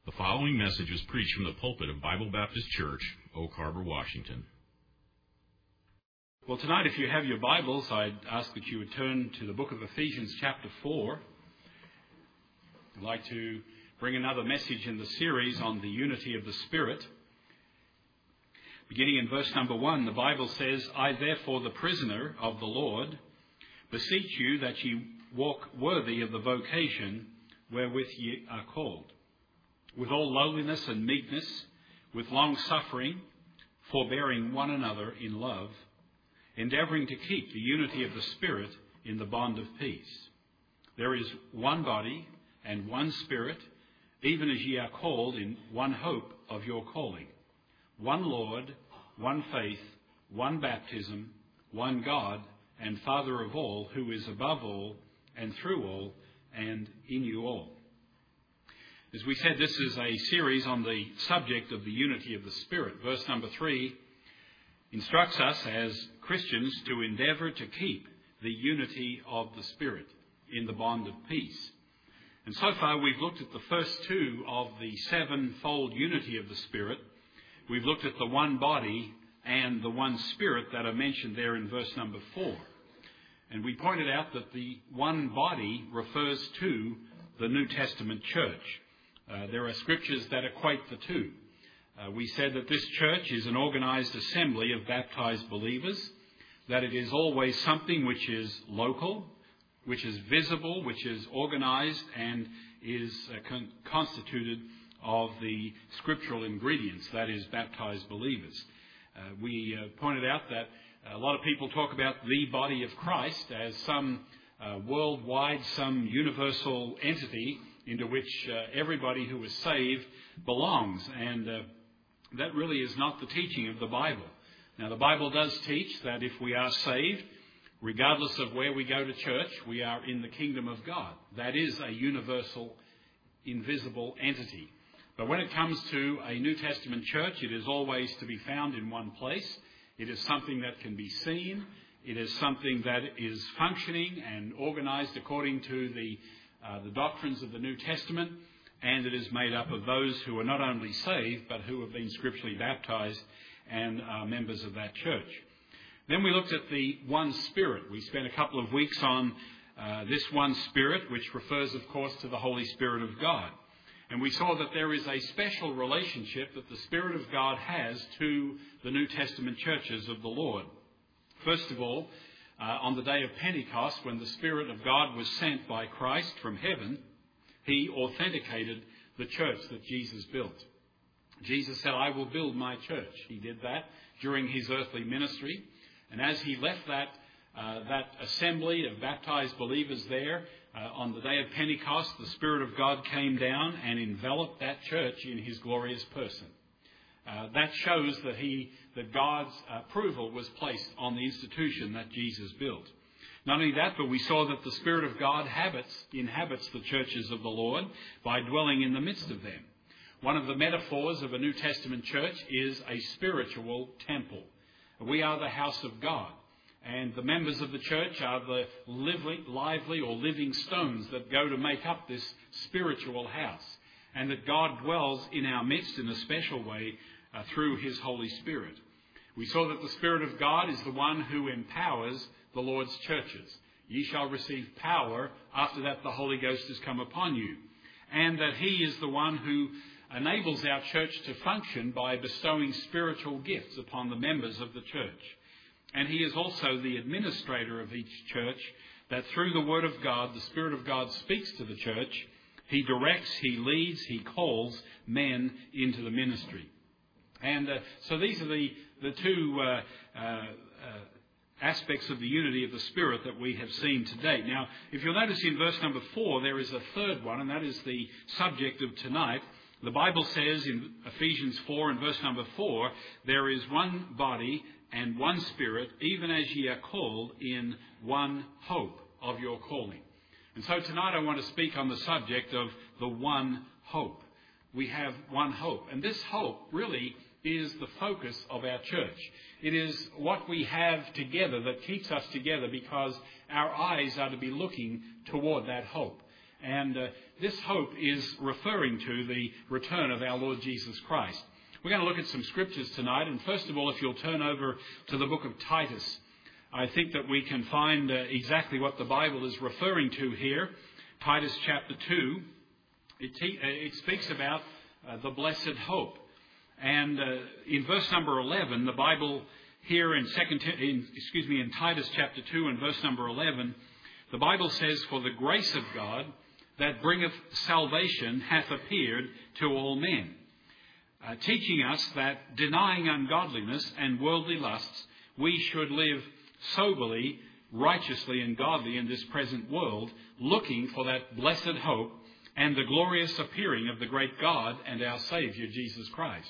The following message was preached from the pulpit of Bible Baptist Church, Oak Harbor, Washington. Well, tonight, if you have your Bibles, I'd ask that you would turn to the book of Ephesians chapter 4. I'd like to bring another message in the series on the unity of the Spirit. Beginning in verse number 1, the Bible says, I therefore, the prisoner of the Lord, beseech you that ye walk worthy of the vocation wherewith ye are called, with all lowliness and meekness, with long suffering, forbearing one another in love, endeavouring to keep the unity of the Spirit in the bond of peace. There is one body and one Spirit, even as ye are called in one hope of your calling, one Lord, one faith, one baptism, one God and Father of all, who is above all and through all and in you all. As we said, this is a series on the subject of the unity of the Spirit. Verse number 3 instructs us as Christians to endeavour to keep the unity of the Spirit in the bond of peace. And so far we've looked at the first two of the sevenfold unity of the Spirit. We've looked at the one body and the one Spirit that are mentioned there in verse number 4. And we pointed out that the one body refers to the New Testament church. There are scriptures that equate the two. We said that this church is an organised assembly of baptised believers, that it is always something which is local, which is visible, which is organised, and is constituted of the scriptural ingredients, that is, baptised believers. We pointed out that a lot of people talk about the body of Christ as some worldwide, some universal entity into which everybody who is saved belongs. And that really is not the teaching of the Bible. Now, the Bible does teach that if we are saved, regardless of where we go to church, we are in the kingdom of God. That is a universal, invisible entity. But when it comes to a New Testament church, it is always to be found in one place. It is something that can be seen. It is something that is functioning and organised according to the doctrines of the New Testament, and it is made up of those who are not only saved, but who have been scripturally baptised and are members of that church. Then we looked at the one Spirit. We spent a couple of weeks on this one Spirit, which refers, of course, to the Holy Spirit of God. And we saw that there is a special relationship that the Spirit of God has to the New Testament churches of the Lord. First of all, on the day of Pentecost, when the Spirit of God was sent by Christ from heaven, he authenticated the church that Jesus built. Jesus said, I will build my church. He did that during his earthly ministry. And as he left that assembly of baptized believers there, on the day of Pentecost, the Spirit of God came down and enveloped that church in his glorious person. That shows that God's approval was placed on the institution that Jesus built. Not only that, but we saw that the Spirit of God inhabits the churches of the Lord by dwelling in the midst of them. One of the metaphors of a New Testament church is a spiritual temple. We are the house of God, and the members of the church are the lively or living stones that go to make up this spiritual house, and that God dwells in our midst in a special way through his Holy Spirit. We saw that the Spirit of God is the one who empowers the Lord's churches. Ye shall receive power after that the Holy Ghost has come upon you. And that he is the one who enables our church to function by bestowing spiritual gifts upon the members of the church. And he is also the administrator of each church, that through the Word of God, the Spirit of God speaks to the church. He directs, he leads, he calls men into the ministry. And so these are the two aspects of the unity of the Spirit that we have seen to date. Now, if you'll notice in verse number 4, there is a third one, and that is the subject of tonight. The Bible says in Ephesians 4 and verse number 4, there is one body and one Spirit, even as ye are called in one hope of your calling. And so tonight I want to speak on the subject of the one hope. We have one hope, and this hope really is the focus of our church. It is what we have together that keeps us together, because our eyes are to be looking toward that hope. And this hope is referring to the return of our Lord Jesus Christ. We're going to look at some scriptures tonight. And first of all, if you'll turn over to the book of Titus, I think that we can find exactly what the Bible is referring to here. Titus chapter 2, it speaks about the blessed hope. And in verse number 11, the Bible here in Titus chapter 2 and verse number 11, the Bible says, "For the grace of God that bringeth salvation hath appeared to all men," teaching us that denying ungodliness and worldly lusts, we should live soberly, righteously and godly in this present world, looking for that blessed hope and the glorious appearing of the great God and our Saviour, Jesus Christ.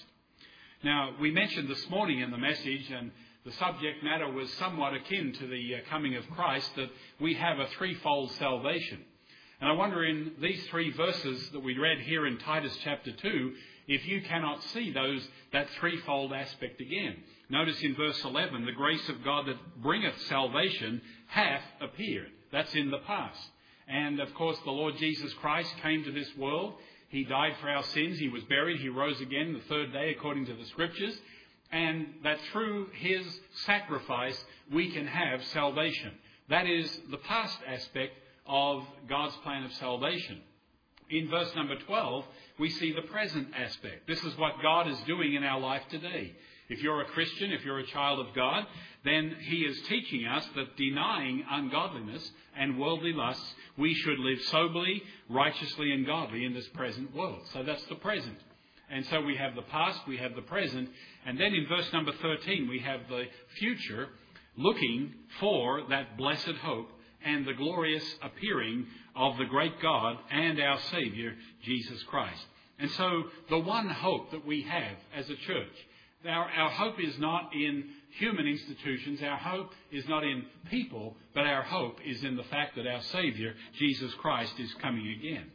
Now, we mentioned this morning in the message, and the subject matter was somewhat akin to the coming of Christ, that we have a threefold salvation. And I wonder in these three verses that we read here in Titus chapter 2, if you cannot see that threefold aspect again. Notice in verse 11, the grace of God that bringeth salvation hath appeared. That's in the past. And of course, the Lord Jesus Christ came to this world. He died for our sins. He was buried. He rose again the third day according to the Scriptures. And that through his sacrifice, we can have salvation. That is the past aspect of God's plan of salvation. In verse number 12, we see the present aspect. This is what God is doing in our life today. If you're a Christian, if you're a child of God, then he is teaching us that denying ungodliness and worldly lusts, we should live soberly, righteously and godly in this present world. So that's the present. And so we have the past, we have the present, and then in verse number 13 we have the future, looking for that blessed hope and the glorious appearing of the great God and our Saviour, Jesus Christ. And so the one hope that we have as a church, our hope is not in human institutions, our hope is not in people, but our hope is in the fact that our Saviour, Jesus Christ, is coming again.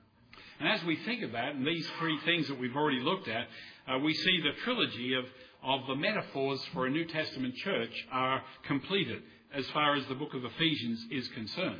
And as we think about it, and these three things that we've already looked at, we see the trilogy of the metaphors for a New Testament church are completed as far as the book of Ephesians is concerned.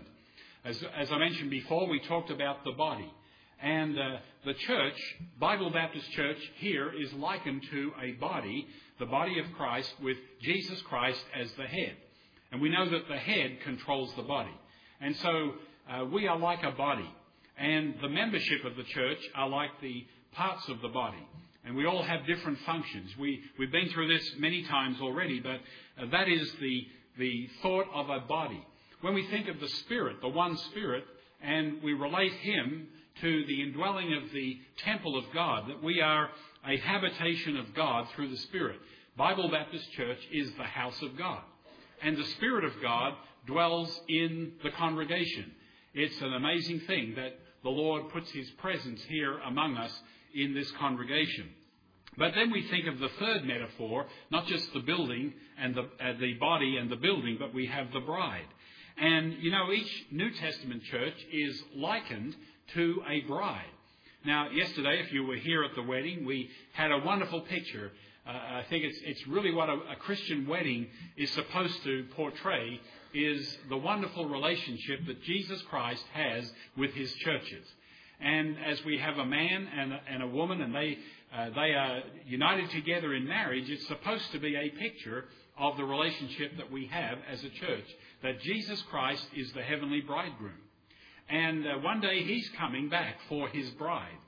As I mentioned before, we talked about the body. And the church, Bible Baptist Church, here is likened to a body, the body of Christ, with Jesus Christ as the head. And we know that the head controls the body. And so we are like a body. And the membership of the church are like the parts of the body. And we all have different functions. We've been through this many times already, but that is the thought of a body. When we think of the Spirit, the one Spirit, and we relate him to the indwelling of the temple of God, that we are a habitation of God through the Spirit. Bible Baptist Church is the house of God. And the Spirit of God dwells in the congregation. It's an amazing thing that the Lord puts his presence here among us in this congregation. But then we think of the third metaphor, not just the building and the body and the building, but we have the bride. And, you know, each New Testament church is likened to a bride. Now, yesterday, if you were here at the wedding, we had a wonderful picture. I think it's really what a Christian wedding is supposed to portray, is the wonderful relationship that Jesus Christ has with his churches. And as we have a man and a woman, and they are united together in marriage, it's supposed to be a picture of the relationship that we have as a church, that Jesus Christ is the heavenly bridegroom. And one day he's coming back for his bride.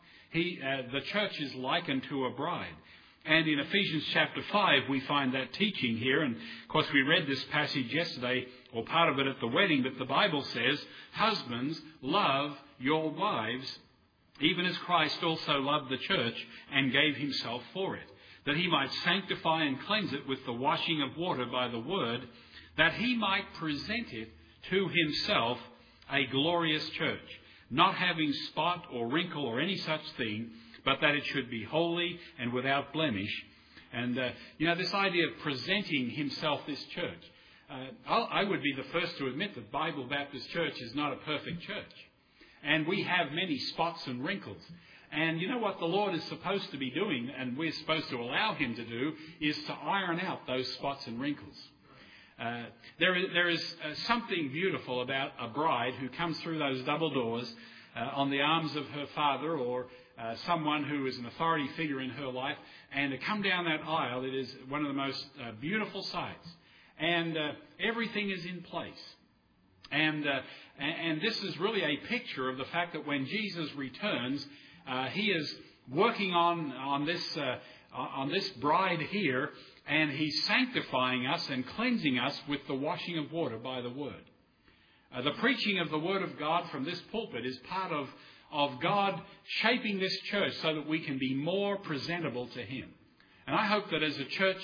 The church is likened to a bride. And in Ephesians chapter 5, we find that teaching here. And, of course, we read this passage yesterday, or part of it at the wedding, but the Bible says, "Husbands, love your wives, even as Christ also loved the church and gave himself for it, that he might sanctify and cleanse it with the washing of water by the word, that he might present it to himself a glorious church, not having spot or wrinkle or any such thing, but that it should be holy and without blemish." And, this idea of presenting himself, this church. I would be the first to admit that Bible Baptist Church is not a perfect church. And we have many spots and wrinkles. And you know what the Lord is supposed to be doing, and we're supposed to allow him to do, is to iron out those spots and wrinkles. There is something beautiful about a bride who comes through those double doors. on the arms of her father or someone who is an authority figure in her life, and to come down that aisle, it is one of the most beautiful sights. And everything is in place. And this is really a picture of the fact that when Jesus returns, he is working on this bride here, and he's sanctifying us and cleansing us with the washing of water by the Word. The preaching of the Word of God from this pulpit is part of God shaping this church so that we can be more presentable to Him. And I hope that as a church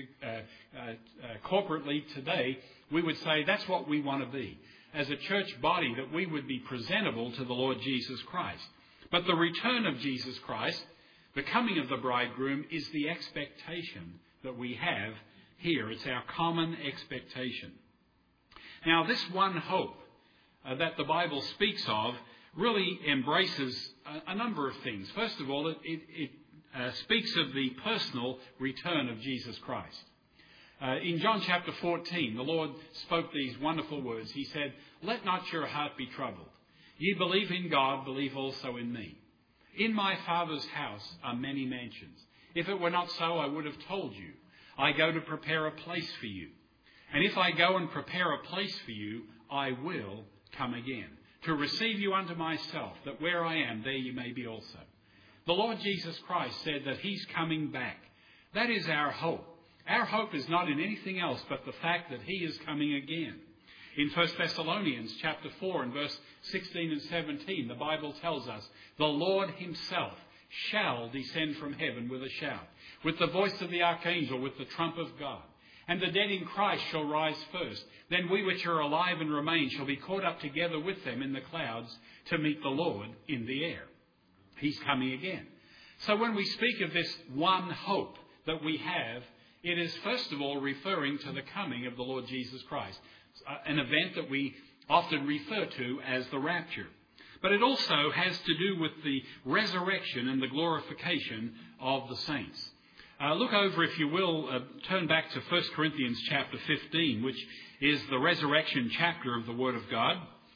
corporately today, we would say that's what we want to be. As a church body, that we would be presentable to the Lord Jesus Christ. But the return of Jesus Christ, the coming of the bridegroom, is the expectation that we have here. It's our common expectation. Now, this one hope that the Bible speaks of really embraces a number of things. First of all, it speaks of the personal return of Jesus Christ. In John chapter 14, the Lord spoke these wonderful words. He said, "Let not your heart be troubled. Ye believe in God, believe also in me. In my Father's house are many mansions. If it were not so, I would have told you. I go to prepare a place for you. And if I go and prepare a place for you, I will come again, to receive you unto myself, that where I am, there you may be also." The Lord Jesus Christ said that He's coming back. That is our hope. Our hope is not in anything else but the fact that He is coming again. In 1 Thessalonians chapter 4 and verse 16 and 17, the Bible tells us, "The Lord Himself shall descend from heaven with a shout, with the voice of the archangel, with the trump of God. And the dead in Christ shall rise first. Then we which are alive and remain shall be caught up together with them in the clouds to meet the Lord in the air." He's coming again. So when we speak of this one hope that we have, it is first of all referring to the coming of the Lord Jesus Christ, an event that we often refer to as the rapture. But it also has to do with the resurrection and the glorification of the saints. Look over, if you will, turn back to 1 Corinthians chapter 15, which is the resurrection chapter of the Word of God.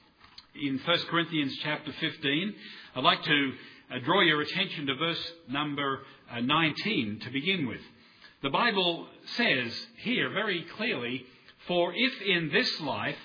In 1 Corinthians chapter 15, I'd like to draw your attention to verse number 19 to begin with. The Bible says here very clearly, "For if in this life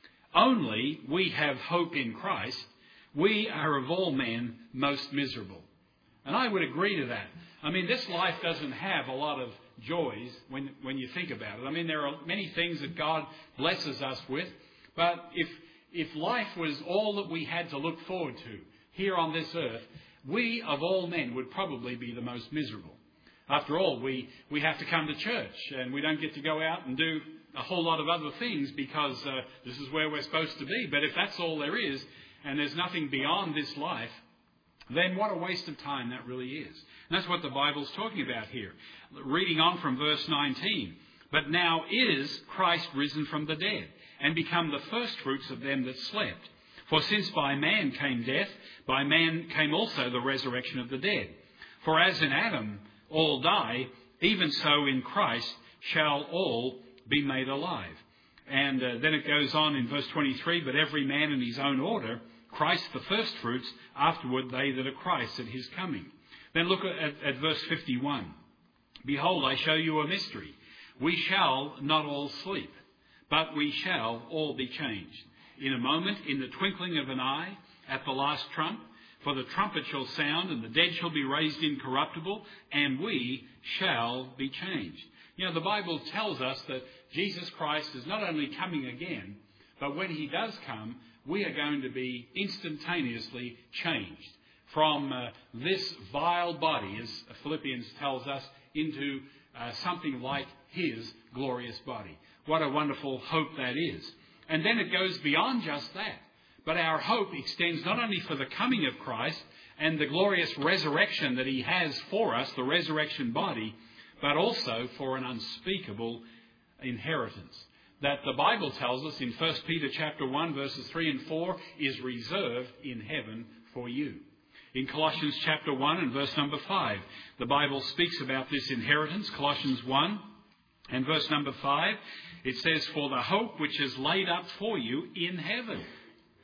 only we have hope in Christ, we are of all men most miserable." And I would agree to that. I mean, this life doesn't have a lot of joys when you think about it. I mean, there are many things that God blesses us with, but if life was all that we had to look forward to here on this earth, we of all men would probably be the most miserable. After all, we have to come to church, and we don't get to go out and do a whole lot of other things because this is where we're supposed to be. But if that's all there is, and there's nothing beyond this life, then what a waste of time that really is. And that's what the Bible's talking about here. Reading on from verse 19. "But now is Christ risen from the dead, and become the firstfruits of them that slept. For since by man came death, by man came also the resurrection of the dead. For as in Adam all die, even so in Christ shall all be made alive." And then it goes on in verse 23, "But every man in his own order, Christ the firstfruits, afterward they that are Christ at his coming." Then look at verse 51. "Behold, I show you a mystery. We shall not all sleep, but we shall all be changed. In a moment, in the twinkling of an eye, at the last trump. For the trumpet shall sound, and the dead shall be raised incorruptible, and we shall be changed." You know, the Bible tells us that Jesus Christ is not only coming again, but when He does come, we are going to be instantaneously changed from this vile body, as Philippians tells us, into something like His glorious body. What a wonderful hope that is. And then it goes beyond just that. But our hope extends not only for the coming of Christ and the glorious resurrection that He has for us, the resurrection body, but also for an unspeakable inheritance that the Bible tells us in 1 Peter chapter 1 verses 3 and 4 is reserved in heaven for you. In Colossians chapter 1 and verse number 5, the Bible speaks about this inheritance. Colossians 1 and verse number 5, it says, "For the hope which is laid up for you in heaven."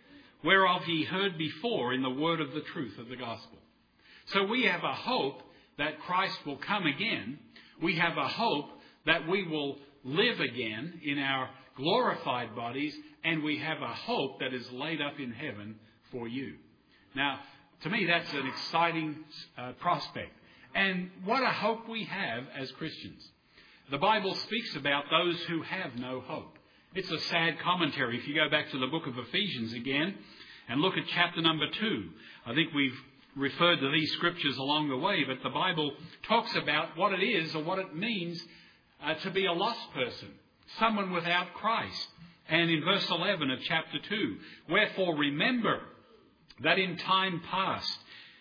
whereof ye heard before in the word of the truth of the gospel. So we have a hope that Christ will come again. We have a hope that we will live again in our glorified bodies, and we have a hope that is laid up in heaven for you. Now, to me, that's an exciting prospect. And what a hope we have as Christians. The Bible speaks about those who have no hope. It's a sad commentary. If you go back to the book of Ephesians again and look at chapter number 2, I think we've referred to these scriptures along the way, but the Bible talks about what it is or what it means to be a lost person, someone without Christ. And in verse 11 of chapter 2, wherefore remember that in time past,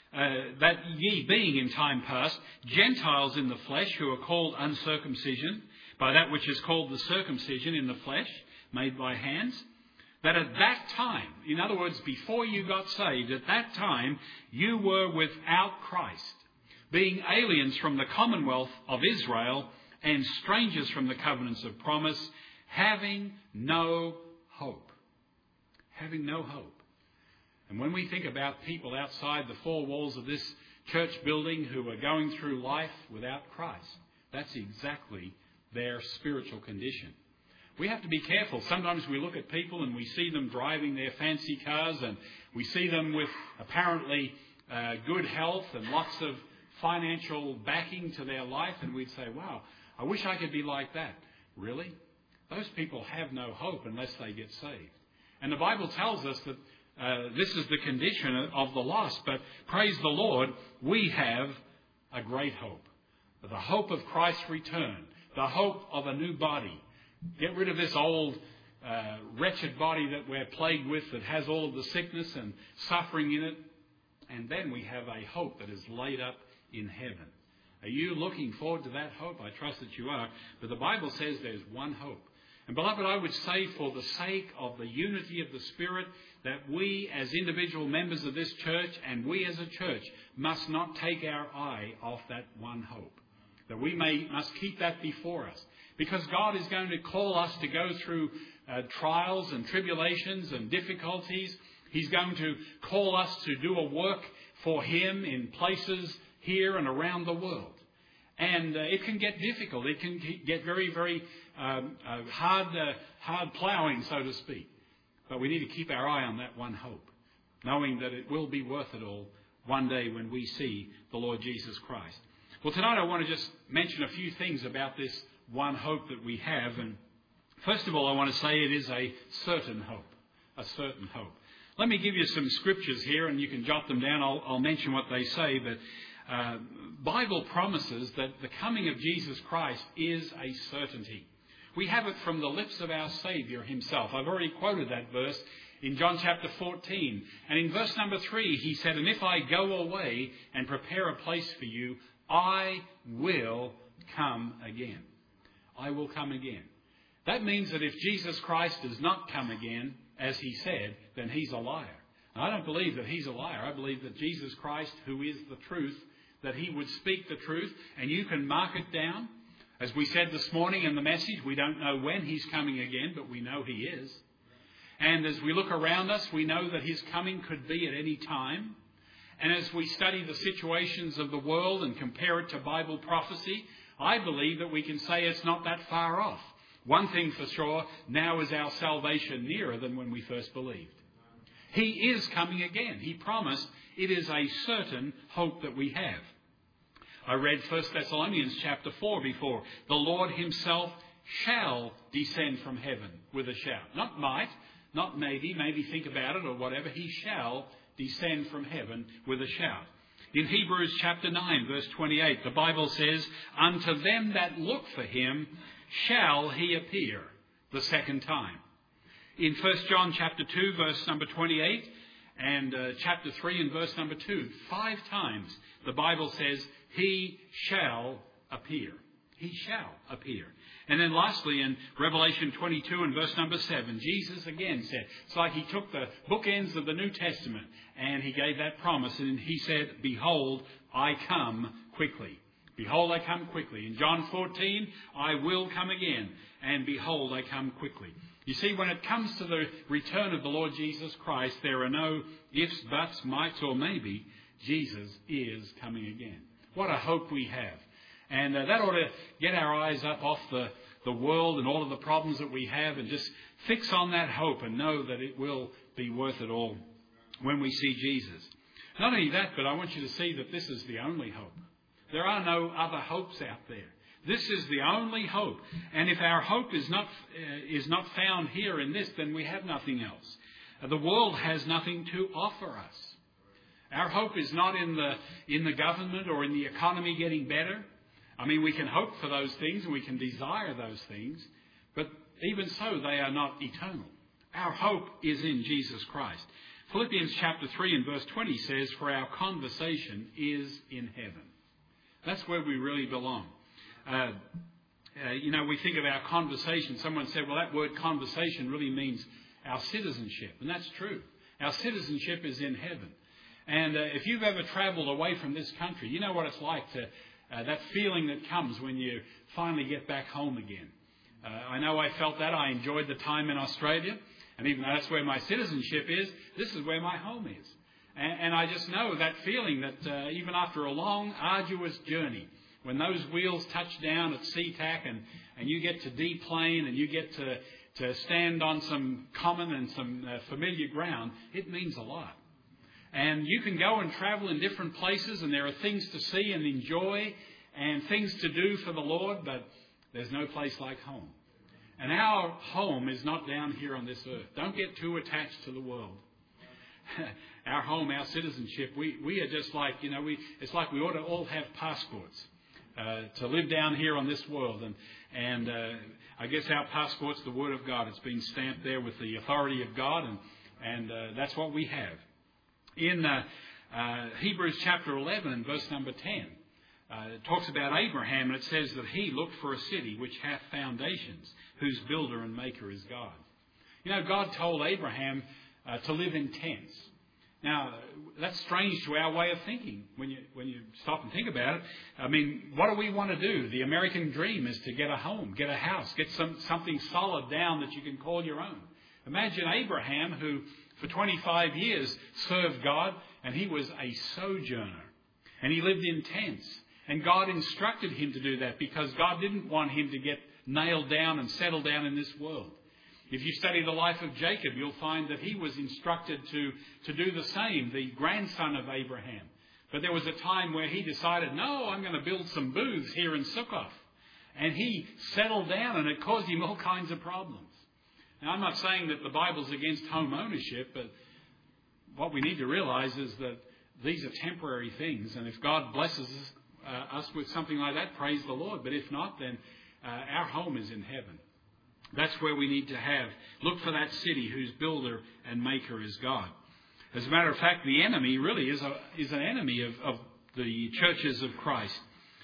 that ye being in time past, Gentiles in the flesh, who are called uncircumcision, by that which is called the circumcision in the flesh, made by hands, that at that time, in other words, before you got saved, at that time you were without Christ, being aliens from the commonwealth of Israel and strangers from the covenants of promise, having no hope. Having no hope. And when we think about people outside the four walls of this church building who are going through life without Christ, that's exactly their spiritual condition. We have to be careful. Sometimes we look at people and we see them driving their fancy cars, and we see them with apparently good health and lots of financial backing to their life, and we'd say, wow, I wish I could be like that. Really? Those people have no hope unless they get saved. And the Bible tells us that this is the condition of the lost. But praise the Lord, we have a great hope. The hope of Christ's return. The hope of a new body. Get rid of this old wretched body that we're plagued with, that has all of the sickness and suffering in it. And then we have a hope that is laid up in heaven. Are you looking forward to that hope? I trust that you are. But the Bible says there's one hope. And beloved, I would say for the sake of the unity of the Spirit, that we as individual members of this church and we as a church must not take our eye off that one hope. That we must keep that before us. Because God is going to call us to go through trials and tribulations and difficulties. He's going to call us to do a work for Him in places here and around the world. And it can get difficult. It can get very, very hard ploughing, so to speak. But we need to keep our eye on that one hope, knowing that it will be worth it all one day when we see the Lord Jesus Christ. Well, tonight I want to just mention a few things about this one hope that we have. And first of all, I want to say it is a certain hope. A certain hope. Let me give you some scriptures here, and you can jot them down. I'll mention what they say, but Bible promises that the coming of Jesus Christ is a certainty. We have it from the lips of our Saviour Himself. I've already quoted that verse in John chapter 14. And in verse number 3, He said, "And if I go away and prepare a place for you, I will come again." I will come again. That means that if Jesus Christ does not come again, as He said, then He's a liar. Now, I don't believe that He's a liar. I believe that Jesus Christ, who is the truth, that He would speak the truth, and you can mark it down. As we said this morning in the message, we don't know when He's coming again, but we know He is. And as we look around us, we know that His coming could be at any time. And as we study the situations of the world and compare it to Bible prophecy, I believe that we can say it's not that far off. One thing for sure, now is our salvation nearer than when we first believed. He is coming again. He promised. It is a certain hope that we have. I read 1 Thessalonians chapter 4 before. The Lord Himself shall descend from heaven with a shout. Not might, not maybe think about it or whatever. He shall descend from heaven with a shout. In Hebrews chapter 9 verse 28, the Bible says, "Unto them that look for Him shall He appear the second time." In 1 John chapter 2 verse number 28 and chapter 3 and verse number 2, 5 times the Bible says, He shall appear. He shall appear. And then lastly, in Revelation 22 and verse number 7, Jesus again said, it's like He took the bookends of the New Testament and He gave that promise, and He said, "Behold, I come quickly. Behold, I come quickly." In John 14, "I will come again, and behold, I come quickly." You see, when it comes to the return of the Lord Jesus Christ, there are no ifs, buts, mights, or maybe. Jesus is coming again. What a hope we have. And that ought to get our eyes up off the world and all of the problems that we have and just fix on that hope and know that it will be worth it all when we see Jesus. Not only that, but I want you to see that this is the only hope. There are no other hopes out there. This is the only hope. And if our hope is not found here in this, then we have nothing else. The world has nothing to offer us. Our hope is not in the government or in the economy getting better. I mean, we can hope for those things and we can desire those things, but even so, they are not eternal. Our hope is in Jesus Christ. Philippians chapter 3 and verse 20 says, "For our conversation is in heaven." That's where we really belong. We think of our conversation. Someone said, well, that word conversation really means our citizenship. And that's true. Our citizenship is in heaven. And if you've ever traveled away from this country, you know what it's like to that feeling that comes when you finally get back home again. I know I felt that. I enjoyed the time in Australia. And even though that's where my citizenship is, this is where my home is. And I just know that feeling that even after a long, arduous journey, when those wheels touch down at SeaTac and you get to deplane and you get to stand on some common and some familiar ground, it means a lot. And you can go and travel in different places and there are things to see and enjoy and things to do for the Lord, but there's no place like home. And our home is not down here on this earth. Don't get too attached to the world. Our home, our citizenship, we are just like, it's like we ought to all have passports to live down here on this world. And I guess our passport's the Word of God. It's been stamped there with the authority of God, and that's what we have. In Hebrews chapter 11 and verse number 10, it talks about Abraham, and it says that he looked for a city which hath foundations, whose builder and maker is God. God told Abraham to live in tents. Now, that's strange to our way of thinking when you stop and think about it. I mean, what do we want to do? The American dream is to get a home, get a house, get something solid down that you can call your own. Imagine Abraham, who for 25 years served God, and he was a sojourner. And he lived in tents. And God instructed him to do that because God didn't want him to get nailed down and settled down in this world. If you study the life of Jacob, you'll find that he was instructed to do the same, the grandson of Abraham. But there was a time where he decided, no, I'm going to build some booths here in Succoth. And he settled down, and it caused him all kinds of problems. Now, I'm not saying that the Bible's against home ownership, but what we need to realize is that these are temporary things. And if God blesses us with something like that, praise the Lord. But if not, then our home is in heaven. That's where we need to look for that city whose builder and maker is God. As a matter of fact, the enemy really is an enemy of the churches of Christ.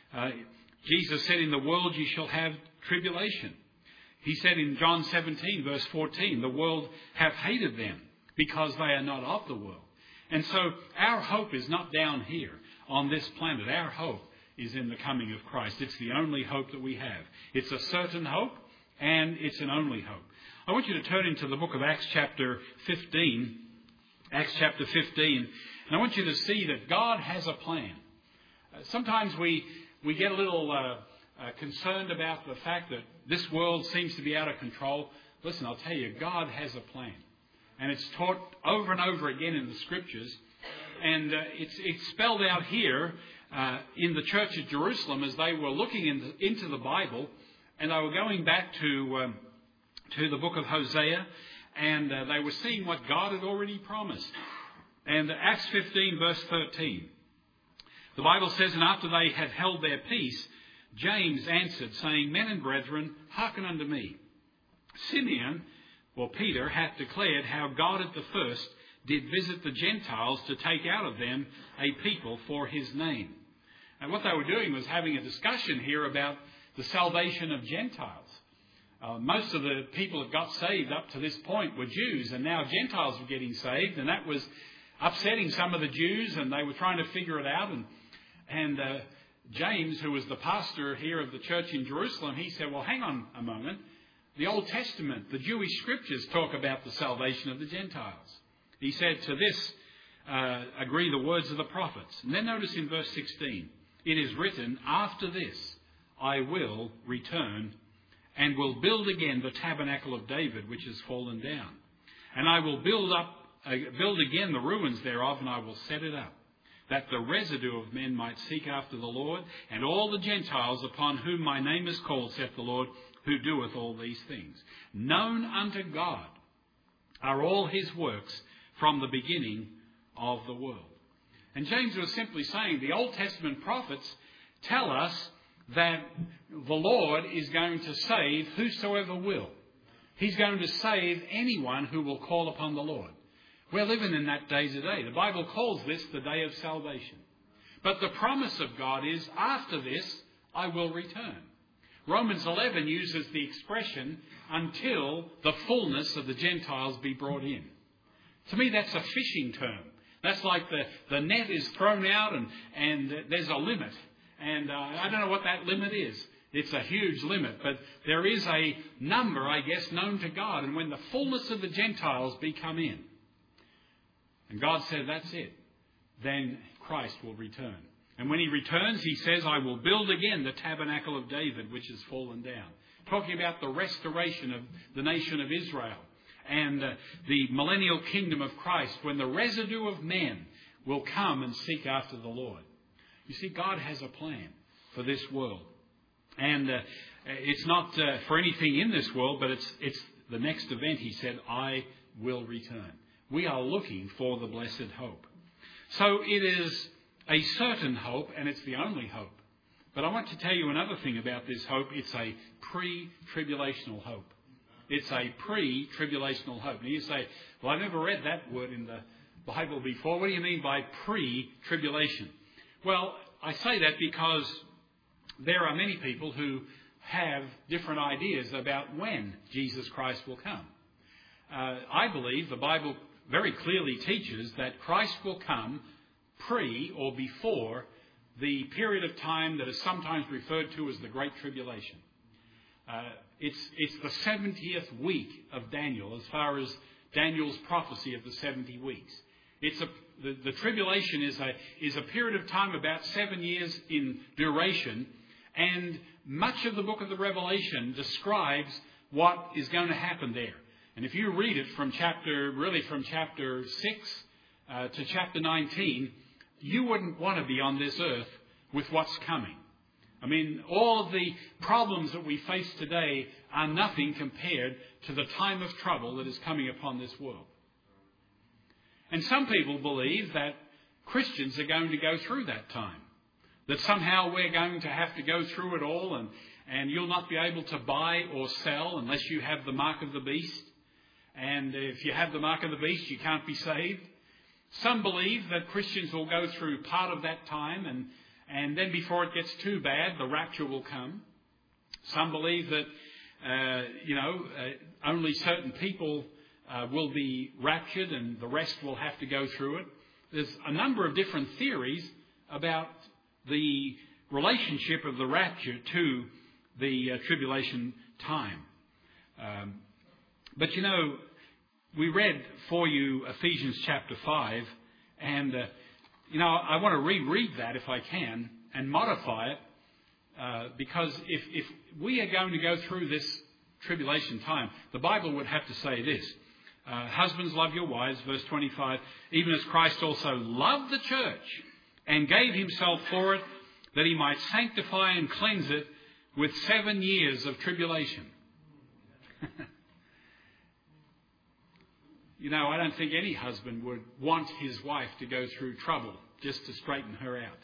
Jesus said, in the world you shall have tribulation. He said in John 17, verse 14, the world hath hated them because they are not of the world. And so our hope is not down here on this planet. Our hope is in the coming of Christ. It's the only hope that we have. It's a certain hope, and it's an only hope. I want you to turn into the book of Acts chapter 15. Acts chapter 15. And I want you to see that God has a plan. Sometimes we get a little concerned about the fact that this world seems to be out of control. Listen, I'll tell you, God has a plan. And it's taught over and over again in the Scriptures. And it's spelled out here in the church at Jerusalem as they were looking into the Bible. And they were going back to the book of Hosea. And they were seeing what God had already promised. And Acts 15 verse 13. The Bible says, and after they had held their peace, James answered, saying, Men and brethren, hearken unto me. Simeon, or Peter, hath declared how God at the first did visit the Gentiles to take out of them a people for his name. And what they were doing was having a discussion here about the salvation of Gentiles. Most of the people that got saved up to this point were Jews, and now Gentiles were getting saved, and that was upsetting some of the Jews, and they were trying to figure it out. And James, who was the pastor here of the church in Jerusalem, he said, well, hang on a moment. the Old Testament, the Jewish scriptures talk about the salvation of the Gentiles. He said, to this agree the words of the prophets. And then notice in verse 16, it is written, after this I will return and will build again the tabernacle of David, which has fallen down. And I will build again the ruins thereof, and I will set it up, that the residue of men might seek after the Lord, and all the Gentiles upon whom my name is called, saith the Lord, who doeth all these things. Known unto God are all his works from the beginning of the world. And James was simply saying the Old Testament prophets tell us that the Lord is going to save whosoever will. He's going to save anyone who will call upon the Lord. We're living in that day today. The Bible calls this the day of salvation. But the promise of God is, after this, I will return. Romans 11 uses the expression, until the fullness of the Gentiles be brought in. To me, that's a fishing term. That's like the net is thrown out and there's a limit. And I don't know what that limit is. It's a huge limit. But there is a number, I guess, known to God. And when the fullness of the Gentiles be come in, and God said, that's it, then Christ will return. And when he returns, he says, I will build again the tabernacle of David, which has fallen down. Talking about the restoration of the nation of Israel and the millennial kingdom of Christ, when the residue of men will come and seek after the Lord. You see, God has a plan for this world. And it's not for anything in this world, but it's the next event. He said, I will return. We are looking for the blessed hope. So it is a certain hope, and it's the only hope. But I want to tell you another thing about this hope. It's a pre-tribulational hope. It's a pre-tribulational hope. And you say, well, I've never read that word in the Bible before. What do you mean by pre-tribulation? Well, I say that because there are many people who have different ideas about when Jesus Christ will come. I believe the Bible very clearly teaches that Christ will come pre or before the period of time that is sometimes referred to as the Great Tribulation. It's the 70th week of Daniel, as far as Daniel's prophecy of the 70 weeks. The tribulation is a period of time about 7 years in duration, and much of the book of the Revelation describes what is going to happen there. And if you read it from chapter 6 to chapter 19, you wouldn't want to be on this earth with what's coming. I mean, all of the problems that we face today are nothing compared to the time of trouble that is coming upon this world. And some people believe that Christians are going to go through that time. That somehow we're going to have to go through it all, and you'll not be able to buy or sell unless you have the mark of the beast. And if you have the mark of the beast, you can't be saved. Some believe that Christians will go through part of that time, and then before it gets too bad, the rapture will come. Some believe that, only certain people will be raptured and the rest will have to go through it. There's a number of different theories about the relationship of the rapture to the tribulation time. But we read for you Ephesians chapter 5, and I want to reread that if I can and modify it, because if we are going to go through this tribulation time, the Bible would have to say this. Husbands, love your wives, verse 25, even as Christ also loved the church and gave himself for it, that he might sanctify and cleanse it with 7 years of tribulation. I don't think any husband would want his wife to go through trouble just to straighten her out.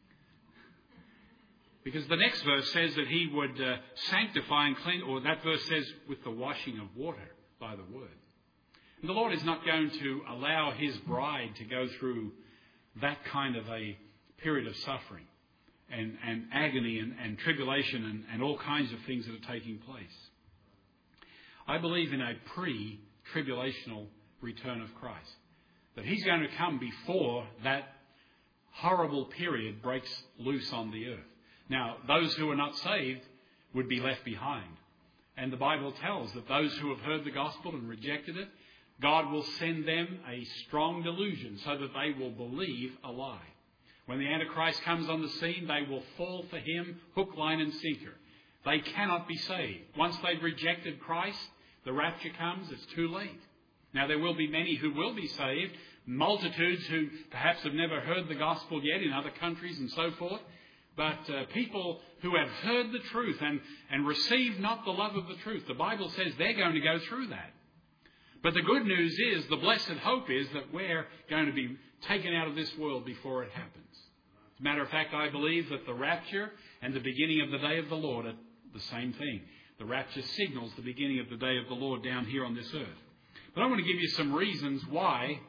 Because the next verse says that he would sanctify and cleanse, or that verse says with the washing of water by the word. And the Lord is not going to allow his bride to go through that kind of a period of suffering and agony and tribulation and all kinds of things that are taking place. I believe in a pre-tribulational return of Christ. That he's going to come before that horrible period breaks loose on the earth. Now, those who are not saved would be left behind. And the Bible tells that those who have heard the gospel and rejected it, God will send them a strong delusion so that they will believe a lie. When the Antichrist comes on the scene, they will fall for him hook, line and sinker. They cannot be saved. Once they've rejected Christ, the rapture comes, it's too late. Now there will be many who will be saved, multitudes who perhaps have never heard the gospel yet in other countries and so forth. But people who have heard the truth and received not the love of the truth, the Bible says they're going to go through that. But the good news is, the blessed hope is that we're going to be taken out of this world before it happens. As a matter of fact, I believe that the rapture and the beginning of the day of the Lord are the same thing. The rapture signals the beginning of the day of the Lord down here on this earth. But I want to give you some reasons why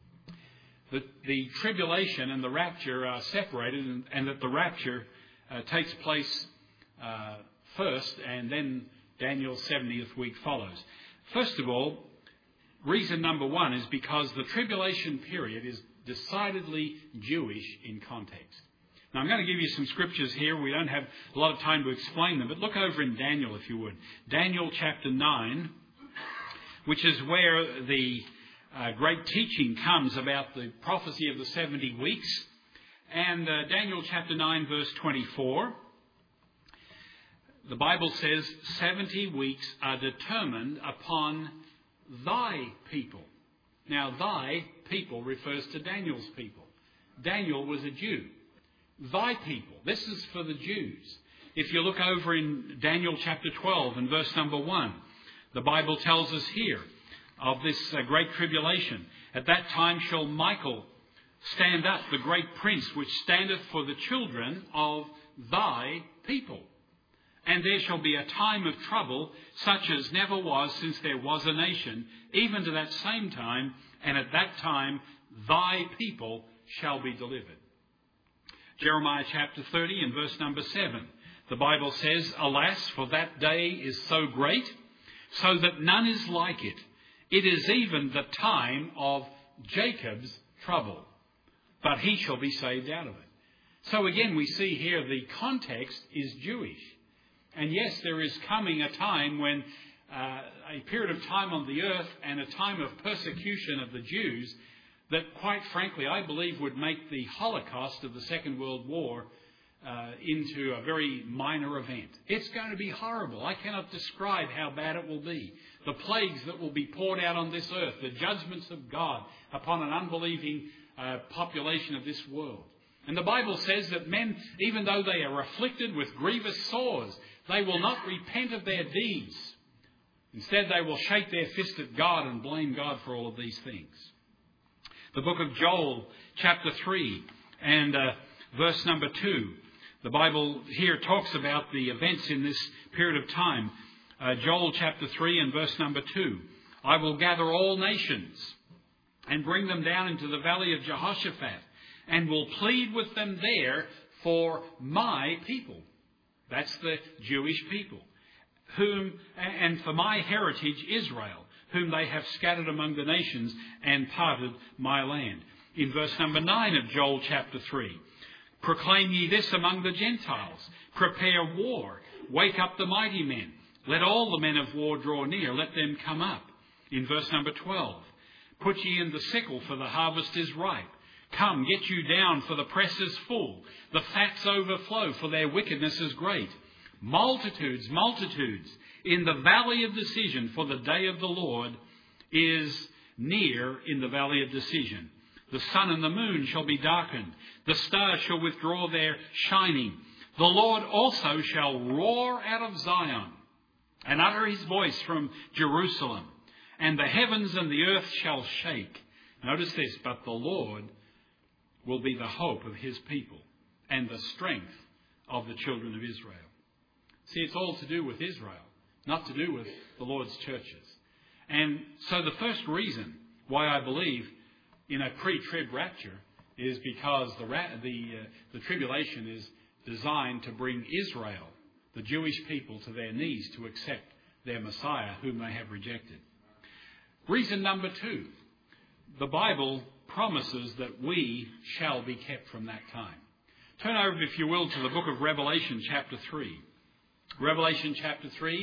the tribulation and the rapture are separated, and that the rapture takes place first, and then Daniel's 70th week follows. First of all, reason number one is because the tribulation period is decidedly Jewish in context. Now, I'm going to give you some scriptures here. We don't have a lot of time to explain them, but look over in Daniel, if you would. Daniel chapter 9, which is where the great teaching comes about the prophecy of the 70 weeks. And Daniel chapter 9, verse 24, the Bible says, 70 weeks are determined upon thy people. Now, thy people refers to Daniel's people. Daniel was a Jew. Thy people. This is for the Jews. If you look over in Daniel chapter 12 and verse number 1, the Bible tells us here of this great tribulation. At that time shall Michael stand up, the great prince, which standeth for the children of thy people. And there shall be a time of trouble, such as never was since there was a nation, even to that same time, and at that time thy people shall be delivered. Jeremiah chapter 30 and verse number 7. The Bible says, alas, for that day is so great, so that none is like it. It is even the time of Jacob's trouble, but he shall be saved out of it. So again, we see here the context is Jewish. And yes, there is coming a time when a period of time on the earth and a time of persecution of the Jews that, quite frankly, I believe would make the Holocaust of the Second World War into a very minor event. It's going to be horrible. I cannot describe how bad it will be. The plagues that will be poured out on this earth, the judgments of God upon an unbelieving population of this world. And the Bible says that men, even though they are afflicted with grievous sores, they will not repent of their deeds. Instead, they will shake their fist at God and blame God for all of these things. The book of Joel, chapter 3 and verse number 2. The Bible here talks about the events in this period of time. Joel chapter 3 and verse number 2. I will gather all nations and bring them down into the valley of Jehoshaphat, and will plead with them there for my people. That's the Jewish people. And for my heritage Israel, whom they have scattered among the nations and parted my land. In verse number 9 of Joel chapter 3. Proclaim ye this among the Gentiles. Prepare war. Wake up the mighty men. Let all the men of war draw near. Let them come up. In verse number 12. Put ye in the sickle, for the harvest is ripe. Come, get you down, for the press is full. The fats overflow, for their wickedness is great. Multitudes, multitudes, in the valley of decision, for the day of the Lord is near in the valley of decision. The sun and the moon shall be darkened. The stars shall withdraw their shining. The Lord also shall roar out of Zion and utter his voice from Jerusalem. And the heavens and the earth shall shake. Notice this, but the Lord will be the hope of his people and the strength of the children of Israel. See, it's all to do with Israel, not to do with the Lord's churches. And so the first reason why I believe in a pre-trib rapture is because the tribulation is designed to bring Israel, the Jewish people, to their knees to accept their Messiah, whom they have rejected. Reason number 2, the Bible promises that we shall be kept from that time. Turn over, if you will, to the book of Revelation chapter 3. Revelation chapter 3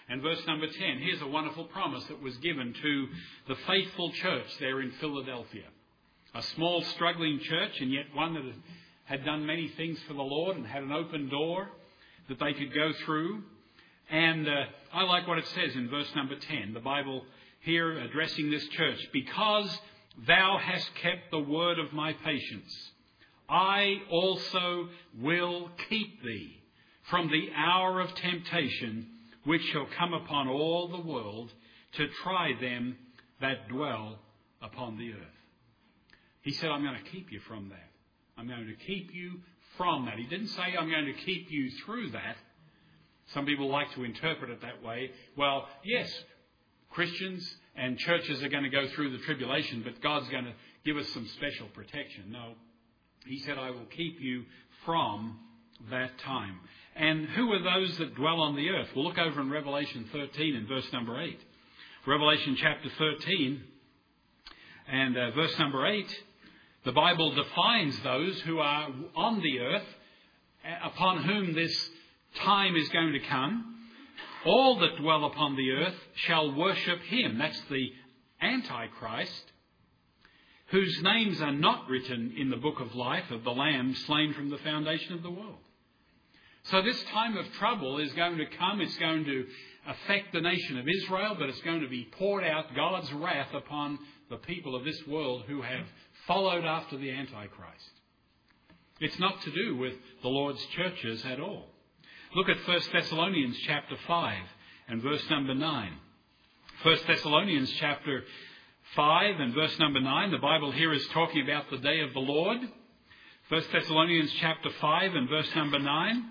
And verse number 10, here's a wonderful promise that was given to the faithful church there in Philadelphia. A small, struggling church, and yet one that had done many things for the Lord and had an open door that they could go through. And I like what it says in verse number 10. The Bible here addressing this church. Because thou hast kept the word of my patience, I also will keep thee from the hour of temptation, which shall come upon all the world to try them that dwell upon the earth. He said, I'm going to keep you from that. I'm going to keep you from that. He didn't say, I'm going to keep you through that. Some people like to interpret it that way. Well, yes, Christians and churches are going to go through the tribulation, but God's going to give us some special protection. No, he said, I will keep you from that time. And who are those that dwell on the earth? We'll look over in Revelation 13 and verse number 8. Revelation chapter 13 and verse number 8, the Bible defines those who are on the earth, upon whom this time is going to come. All that dwell upon the earth shall worship him. That's the Antichrist, whose names are not written in the book of life of the Lamb slain from the foundation of the world. So this time of trouble is going to come. It's going to affect the nation of Israel, but it's going to be poured out, God's wrath upon the people of this world who have followed after the Antichrist. It's not to do with the Lord's churches at all. Look at 1 Thessalonians chapter 5 and verse number 9. 1 Thessalonians chapter 5 and verse number 9. The Bible here is talking about the day of the Lord. 1 Thessalonians chapter 5 and verse number 9.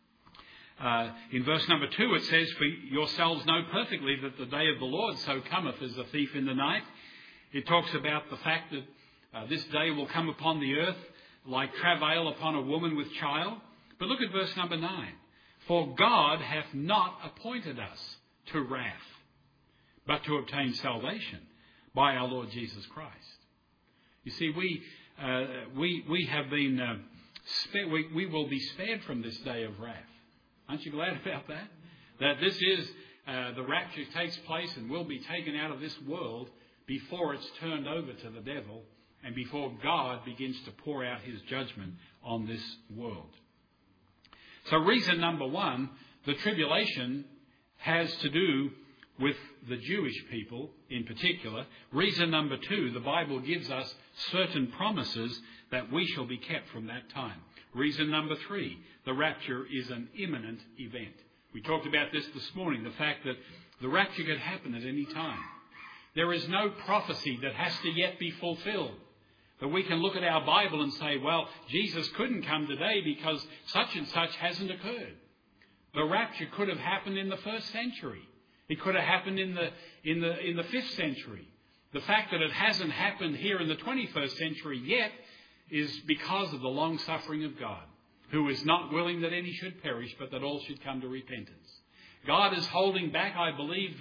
In verse number 2 it says, for yourselves know perfectly that the day of the Lord so cometh as a thief in the night. It talks about the fact that this day will come upon the earth like travail upon a woman with child. But look at verse number 9. For God hath not appointed us to wrath, but to obtain salvation by our Lord Jesus Christ. You see, we have been we will be spared from this day of wrath. Aren't you glad about that? That this is the rapture takes place and will be taken out of this world before it's turned over to the devil and before God begins to pour out his judgment on this world. So reason number one, the tribulation has to do with the Jewish people in particular. Reason number two, the Bible gives us certain promises that we shall be kept from that time. Reason number three, the rapture is an imminent event. We talked about this morning, the fact that the rapture could happen at any time. There is no prophecy that has to yet be fulfilled. That we can look at our Bible and say, well, Jesus couldn't come today because such and such hasn't occurred. The rapture could have happened in the 1st century. It could have happened in the 5th century. The fact that it hasn't happened here in the 21st century yet is because of the long suffering of God, who is not willing that any should perish, but that all should come to repentance. God is holding back, I believe,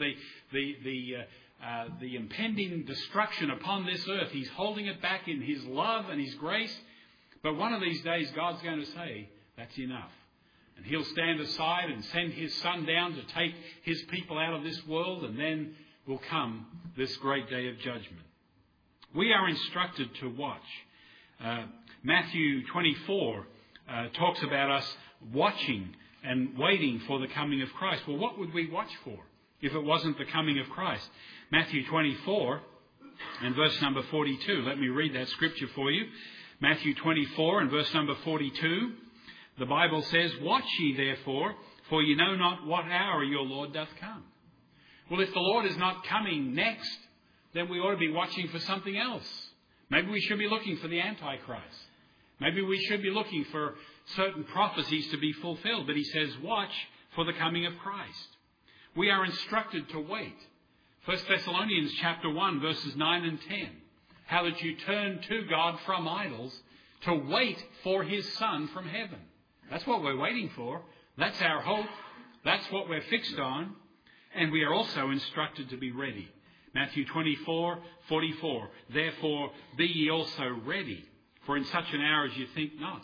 the impending destruction upon this earth. He's holding it back in his love and his grace. But one of these days, God's going to say, that's enough. And he'll stand aside and send his Son down to take his people out of this world, and then will come this great day of judgment. We are instructed to watch. Matthew 24 talks about us watching and waiting for the coming of Christ. Well, what would we watch for if it wasn't the coming of Christ? Matthew 24 and verse number 42. Let me read that scripture for you. Matthew 24 and verse number 42. The Bible says, watch ye therefore, for ye know not what hour your Lord doth come. Well, if the Lord is not coming next, then we ought to be watching for something else. Maybe we should be looking for the Antichrist. Maybe we should be looking for certain prophecies to be fulfilled. But he says, watch for the coming of Christ. We are instructed to wait. 1 Thessalonians chapter 1, verses 9 and 10. How that you turn to God from idols to wait for his Son from heaven. That's what we're waiting for. That's our hope. That's what we're fixed on. And we are also instructed to be ready. Matthew 24:44. Therefore be ye also ready, for in such an hour as you think not,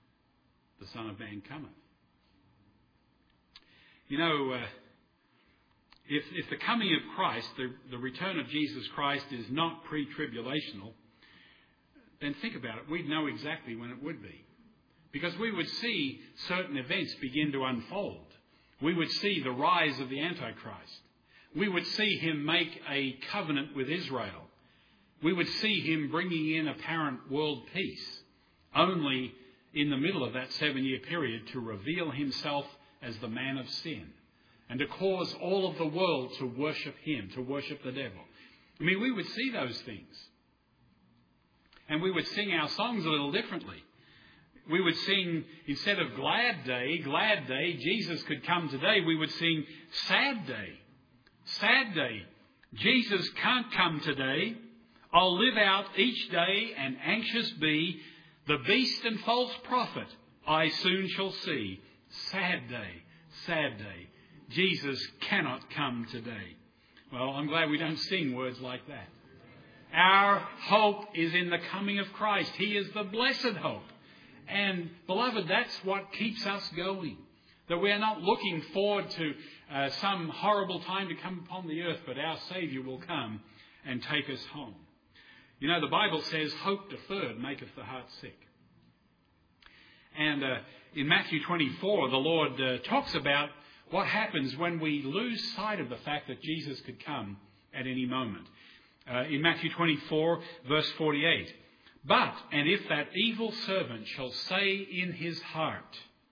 the Son of Man cometh. You know, If the coming of Christ, the return of Jesus Christ is not pre-tribulational, then think about it. We'd know exactly when it would be. Because we would see certain events begin to unfold. We would see the rise of the Antichrist. We would see him make a covenant with Israel. We would see him bringing in apparent world peace, only in the middle of that 7-year period to reveal himself as the man of sin and to cause all of the world to worship him, to worship the devil. I mean, we would see those things. And we would sing our songs a little differently. We would sing, instead of glad day, Jesus could come today, we would sing sad day, Jesus can't come today. I'll live out each day and anxious be. The beast and false prophet I soon shall see. Sad day, Jesus cannot come today. Well, I'm glad we don't sing words like that. Our hope is in the coming of Christ. He is the blessed hope. And, beloved, that's what keeps us going. That we are not looking forward to some horrible time to come upon the earth, but our Saviour will come and take us home. You know, the Bible says, hope deferred maketh the heart sick. And in Matthew 24, the Lord talks about what happens when we lose sight of the fact that Jesus could come at any moment. In Matthew 24, verse 48, but, and if that evil servant shall say in his heart,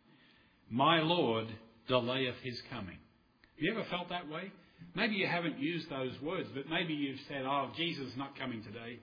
my Lord delayeth his coming. Have you ever felt that way? Maybe you haven't used those words, but maybe you've said, oh, Jesus is not coming today.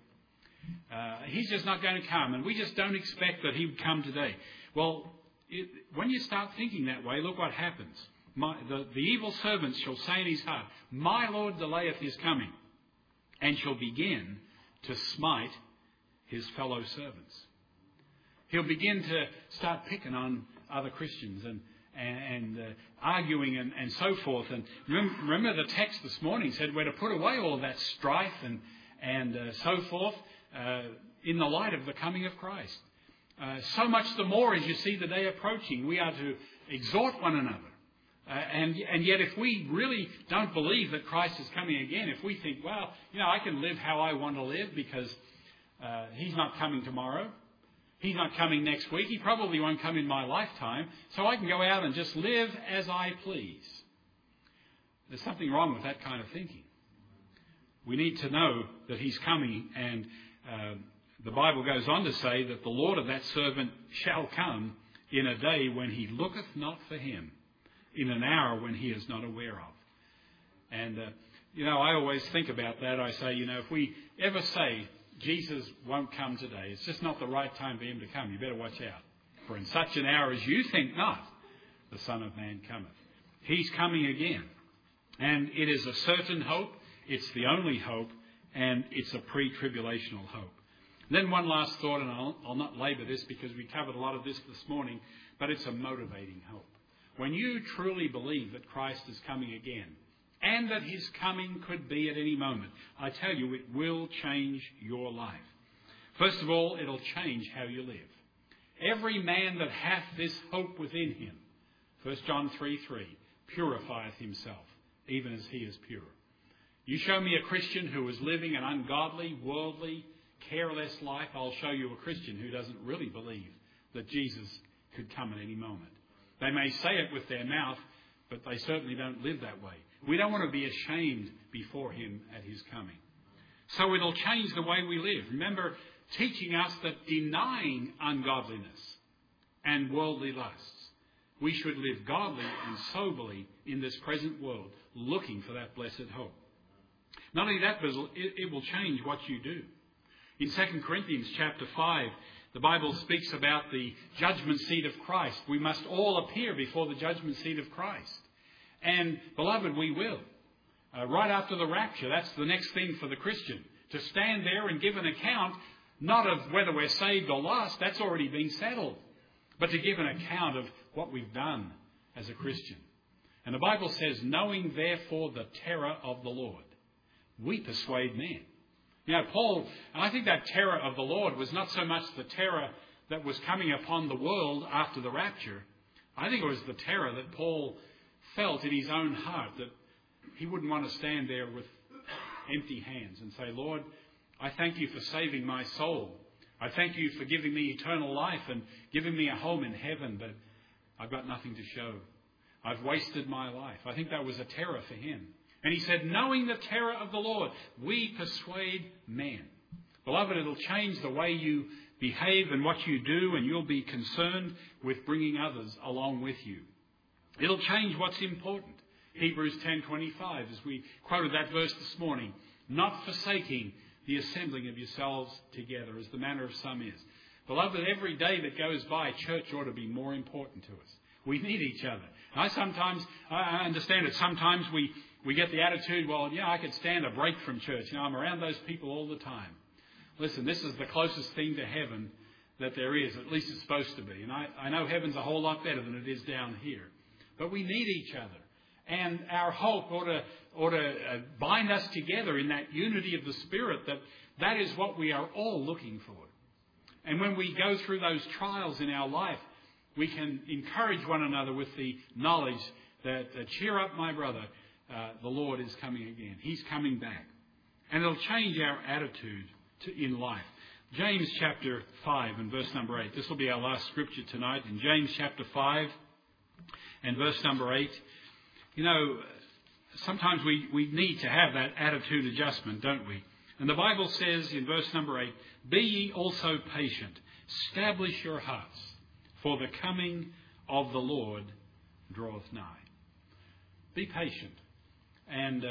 He's just not going to come, and we just don't expect that he would come today. Well, when you start thinking that way, look what happens. The evil servant shall say in his heart, my Lord delayeth his coming, and shall begin to smite his fellow servants. He'll begin to start picking on other Christians and arguing and so forth. And remember the text this morning said we're to put away all of that strife and so forth in the light of the coming of Christ. So much the more as you see the day approaching, we are to exhort one another. And yet if we really don't believe that Christ is coming again, if we think, well, you know, I can live how I want to live because he's not coming tomorrow, he's not coming next week, he probably won't come in my lifetime, so I can go out and just live as I please. There's something wrong with that kind of thinking. We need to know that he's coming, and the Bible goes on to say that the Lord of that servant shall come in a day when he looketh not for him, in an hour when he is not aware of. And, I always think about that. I say, if we ever say Jesus won't come today, it's just not the right time for him to come, you better watch out. For in such an hour as you think not, the Son of Man cometh. He's coming again. And it is a certain hope, it's the only hope, and it's a pre-tribulational hope. Then one last thought, and I'll not labour this because we covered a lot of this morning, but it's a motivating hope. When you truly believe that Christ is coming again, and that his coming could be at any moment, I tell you, it will change your life. First of all, it'll change how you live. Every man that hath this hope within him, 1 John 3:3, purifieth himself, even as he is pure. You show me a Christian who is living an ungodly, worldly, careless life, I'll show you a Christian who doesn't really believe that Jesus could come at any moment. They may say it with their mouth, but they certainly don't live that way. We don't want to be ashamed before him at his coming. So it'll change the way we live. Remember, teaching us that denying ungodliness and worldly lusts, we should live godly and soberly in this present world, looking for that blessed hope. Not only that, but it will change what you do. In 2 Corinthians chapter 5, the Bible speaks about the judgment seat of Christ. We must all appear before the judgment seat of Christ. And, beloved, we will. Right after the rapture, that's the next thing for the Christian. To stand there and give an account, not of whether we're saved or lost, that's already been settled. But to give an account of what we've done as a Christian. And the Bible says, knowing therefore the terror of the Lord, we persuade men. Paul, and I think that terror of the Lord was not so much the terror that was coming upon the world after the rapture. I think it was the terror that Paul felt in his own heart, that he wouldn't want to stand there with empty hands and say, Lord, I thank you for saving my soul. I thank you for giving me eternal life and giving me a home in heaven, but I've got nothing to show. I've wasted my life. I think that was a terror for him. And he said, knowing the terror of the Lord, we persuade men. Beloved, it'll change the way you behave and what you do, and you'll be concerned with bringing others along with you. It'll change what's important. Hebrews 10:25, as we quoted that verse this morning, not forsaking the assembling of yourselves together, as the manner of some is. Beloved, every day that goes by, church ought to be more important to us. We need each other. I understand it. Sometimes we get the attitude, well, I could stand a break from church. I'm around those people all the time. Listen, this is the closest thing to heaven that there is. At least it's supposed to be. And I know heaven's a whole lot better than it is down here. But we need each other. And our hope ought to bind us together in that unity of the Spirit, that is what we are all looking for. And when we go through those trials in our life, we can encourage one another with the knowledge that, cheer up, my brother, the Lord is coming again. He's coming back. And it'll change our attitude in life. James chapter 5 and verse number 8. This will be our last scripture tonight. In James chapter 5 and verse number 8. Sometimes we need to have that attitude adjustment, don't we? And the Bible says in verse number 8, be ye also patient, establish your hearts, for the coming of the Lord draweth nigh. Be patient. And,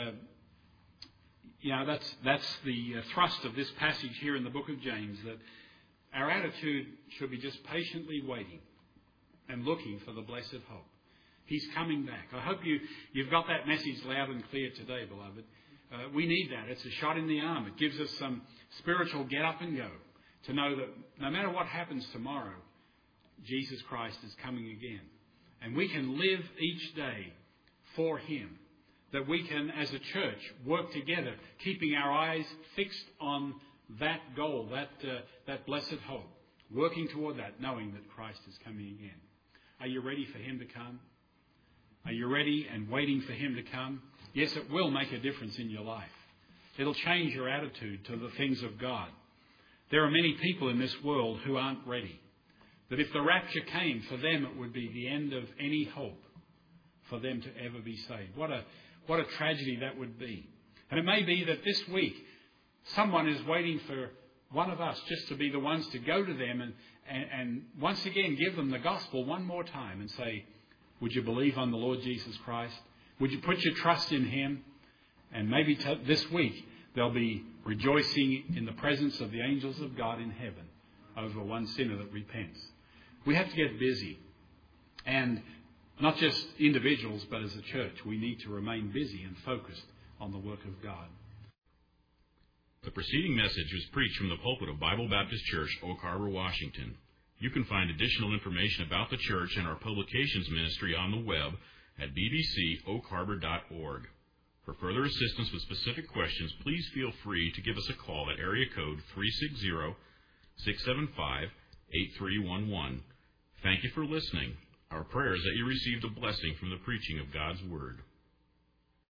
that's the thrust of this passage here in the book of James, that our attitude should be just patiently waiting and looking for the blessed hope. He's coming back. I hope you've got that message loud and clear today, beloved. We need that. It's a shot in the arm. It gives us some spiritual get up and go to know that no matter what happens tomorrow, Jesus Christ is coming again. And we can live each day for Him. That we can, as a church, work together, keeping our eyes fixed on that goal, that blessed hope. Working toward that, knowing that Christ is coming again. Are you ready for Him to come? Are you ready and waiting for Him to come? Yes, it will make a difference in your life. It'll change your attitude to the things of God. There are many people in this world who aren't ready. That if the rapture came, for them it would be the end of any hope for them to ever be saved. What a tragedy that would be. And it may be that this week someone is waiting for one of us just to be the ones to go to them and once again give them the gospel one more time and say, would you believe on the Lord Jesus Christ? Would you put your trust in Him? And maybe this week they'll be rejoicing in the presence of the angels of God in heaven over one sinner that repents. We have to get busy. And not just individuals, but as a church, we need to remain busy and focused on the work of God. The preceding message was preached from the pulpit of Bible Baptist Church, Oak Harbor, Washington. You can find additional information about the church and our publications ministry on the web at bbcoakharbor.org. For further assistance with specific questions, please feel free to give us a call at area code 360-675-8311. Thank you for listening. Our prayer is that you received a blessing from the preaching of God's Word.